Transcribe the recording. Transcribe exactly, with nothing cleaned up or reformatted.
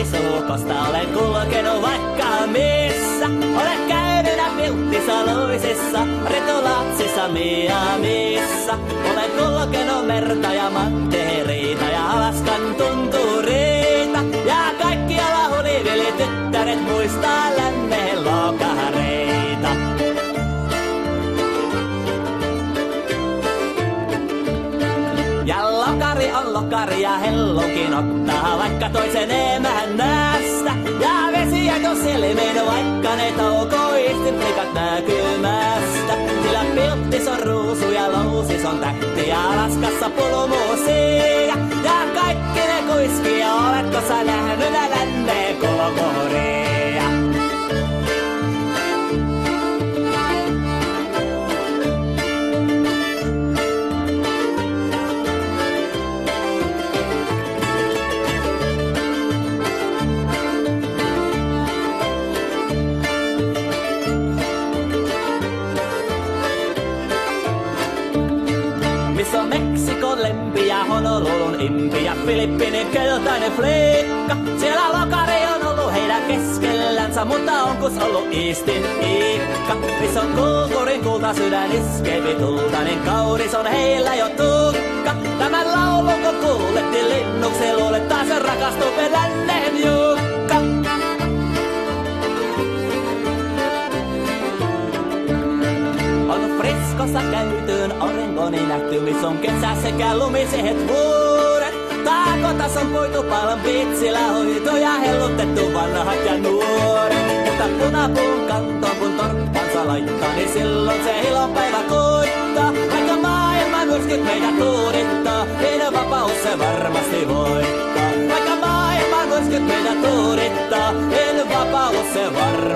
suukosta olen kulkenut vaikka missä. Olen käynyt Vilttisaloisissa, Retulaatsissa, Miamissa. Olen kulkenut merta ja mantereita ja Alaskan tuntureita. Ja kaikkialla hulivili tyttäret muistaa lännen lokareita. Ja lokari on lokari ja hellonkin ottaa vaikka toisen emännästä. Ja vesiä jos silmiin vaikka ne toukoisti plikat näkymästä. Sillä Pilttis on ruusu ja Lousis on tähti ja Alaskassa pulumuusia. Ja kaikki ne kuiski ja oletko sä nähnyt lännen kolokoria? Missä on Meksikon lempi ja Honolulun impi ja Filippinin keltainen fliikka. Siellä lokari on ollut heidän keskellänsä, mutta onkus ollut Iistin Iikka. Missä on kulkurin kulta sydän iskevi tultainen kaunis on heillä jo tukka. Tämän laulun kun kuulettiin linnuksi luulet taas se rakastuu lännen Jukka. On Friscossa käytyyn Oregonin nähty, missä on kesä sekä lumisehet vuoret. Taakotas on puitu Palm Beachillä hoitu ja hellutettu vanhat ja nuoret. Mutta punapuun kantoon kun torppansa laittaa, niin silloin se ilonpäivä koittaa. Vaikka maailma myrskyt meidät tuudittaa, niin vapaus se varmasti voittaa. Vaikka maailma myrskyt meidät tuudittaa, niin vapaus se varmasti